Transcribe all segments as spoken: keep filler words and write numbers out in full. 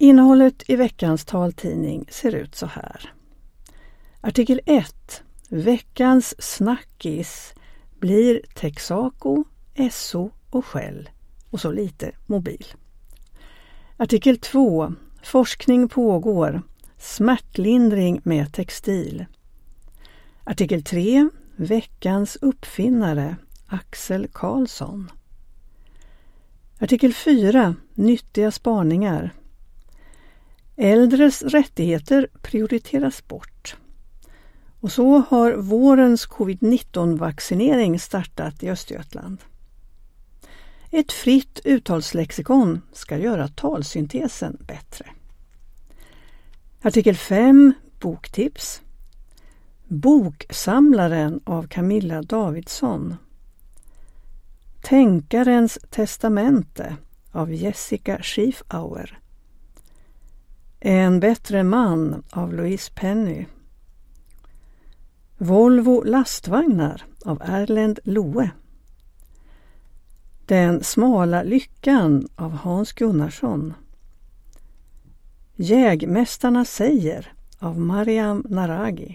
Innehållet i veckans taltidning ser ut så här. Artikel ett. Veckans snackis blir Texaco, Esso och Shell och så lite mobil. Artikel två. Forskning pågår. Smärtlindring med textil. Artikel tre. Veckans uppfinnare Axel Karlsson. Artikel fyra. Nyttiga spaningar. Äldres rättigheter prioriteras bort. Och så har vårens covid nitton-vaccinering startat i Östergötland. Ett fritt uttalslexikon ska göra talsyntesen bättre. Artikel fem. Boktips. Boksamlaren av Camilla Davidsson. Tänkarens testamente av Jessica Schiefauer. En bättre man av Louise Penny. Volvo lastvagnar av Erlend Loe. Den smala lyckan av Hans Gunnarsson. Jägmästarna säger av Mariam Naragi.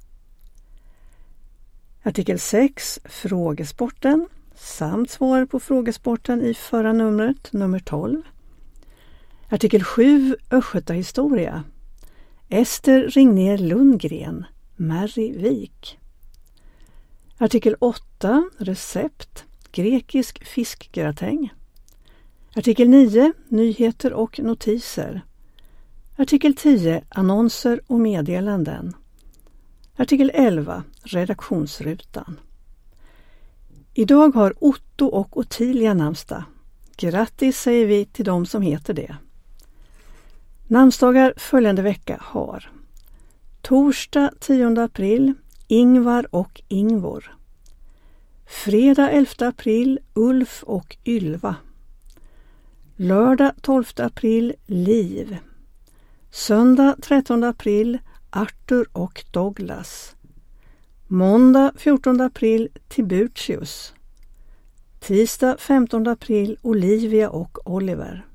Artikel sex. Frågesporten samt svar på frågesporten i förra numret, nummer tolv. Artikel sju. Östgötahistoria. Ester Ringner Lundgren. Mary Wik. Artikel åtta. Recept. Grekisk fiskgratäng. Artikel nio. Nyheter och notiser. Artikel tio. Annonser och meddelanden. Artikel elva. Redaktionsrutan. Idag har Otto och Ottilia namnsdag. Grattis säger vi till dem som heter det. Namnsdagar följande vecka har torsdag tionde april Ingvar och Ingvor. Fredag elfte april Ulf och Ylva. Lördag tolfte april Liv. Söndag trettonde april Arthur och Douglas. Måndag fjortonde april Tiburtius. Tisdag femtonde april Olivia och Oliver.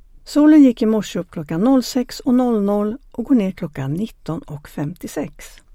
Solen gick i morse upp klockan sex och noll noll och går ner klockan nitton och femtiosex.